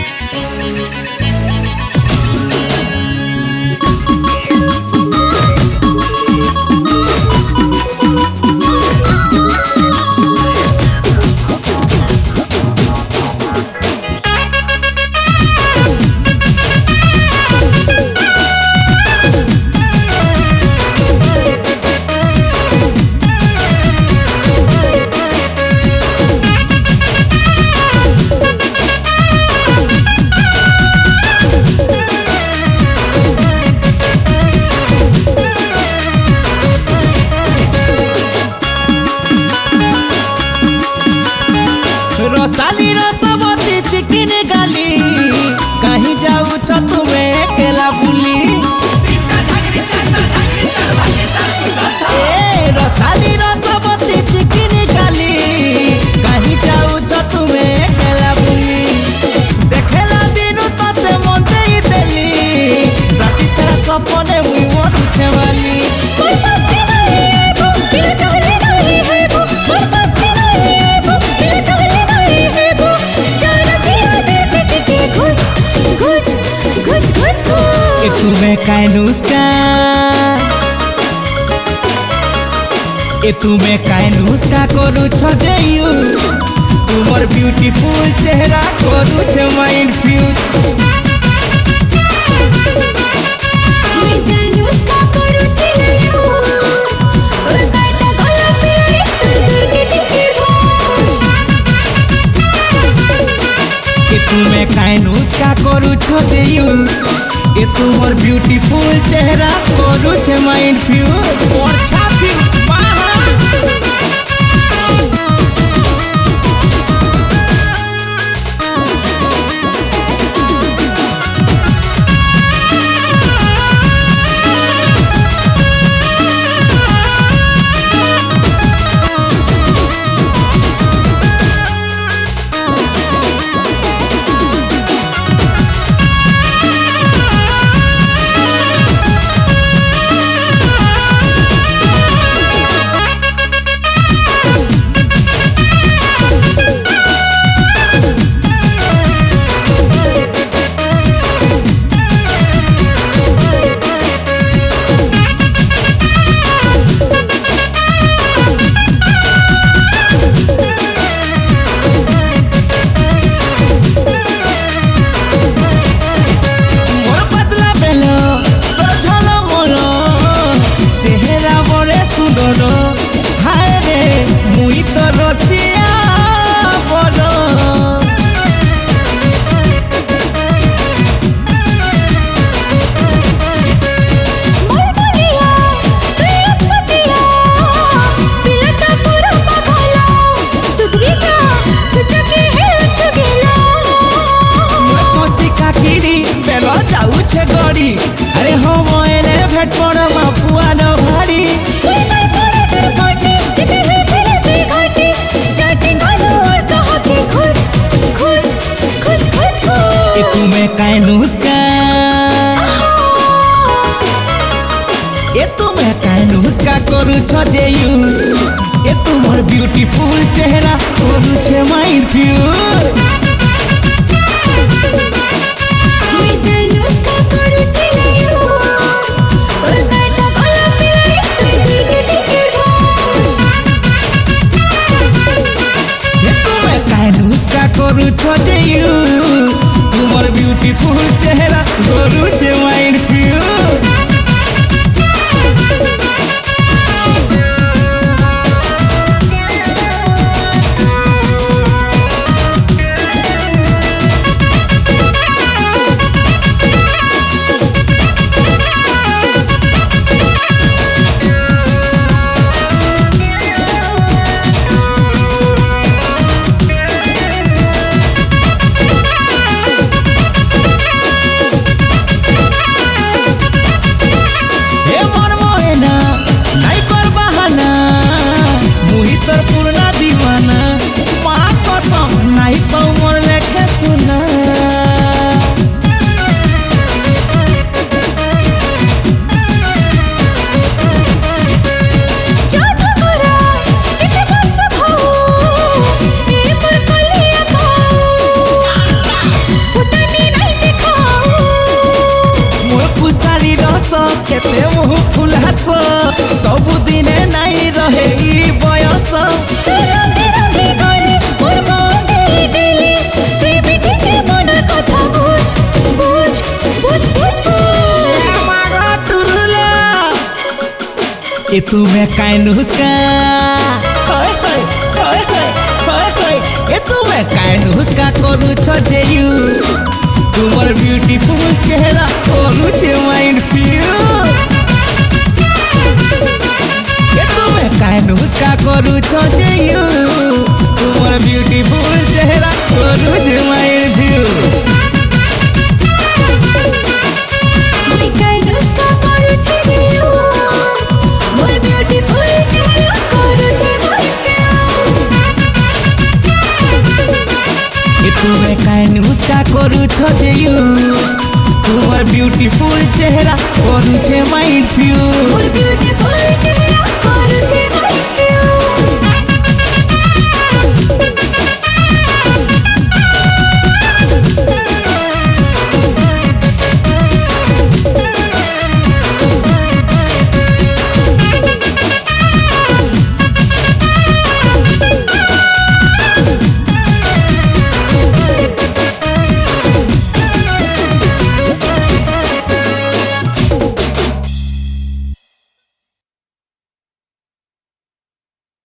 रसाली रसवती चिकन गाली कहीं जाऊ छ तुमे केला बुली रसाली रसवती चिकन गाली कहीं जाऊ छ तुमे केला बुली देखेला दिन तते मन देई देली राति सारा सपने मुई मरुछे वाली तुम्हें कायनुस्का तुम्हें कायनुस्का करू छ देयू तुमर ब्यूटीफुल चेहरा करू छ माइंड फ्यूज मैं जानुस्का करू थिलयू और काटा गला पिलाई दूर के टिके घोष तुम्हें कायनुस्का करू छ देयू तुम्हार ब्यूटीफुल चेहरा करू छे माइंड फ्यूज और छापी गड़ी अरे हो मोएले भेट पर मापुआ न भारी कोई नहीं पड़े तेरे पाटे जिते है तेरे पे घाटे जाटे गालो और कहा के खोज खोज खोज खोज खोज तुम्हें कायनुस्का तुम्हें कायनुस्का करू छ जेयू तुम्हार ब्यूटीफुल चेहरा करू छे माइंड फ्यूज करू छ देयू तुम्हार ब्यूटीफुल चेहरा करू छे माइंड फ्यूज ए तुमे काइन हुस्का हाय हाय हाय हाय हाय हाय ए तुमे काइन हुस्का करू छ जे यू तुमर ब्यूटीफुल चेहरा करू छे माइंड फ्यू ए तुमे काइन हुस्का करू छ जे यू तुमर ब्यूटीफुल चेहरा करू छे माइंड फ्यू मैं काइंड हुस्का करू छे जे यू मोर ब्यूटीफुल चेहरा करू छे माइंड ए तुमे काइन हुस्का करू छ जे यू तुमर ब्यूटीफुल चेहरा करू छे माइंड फ्यू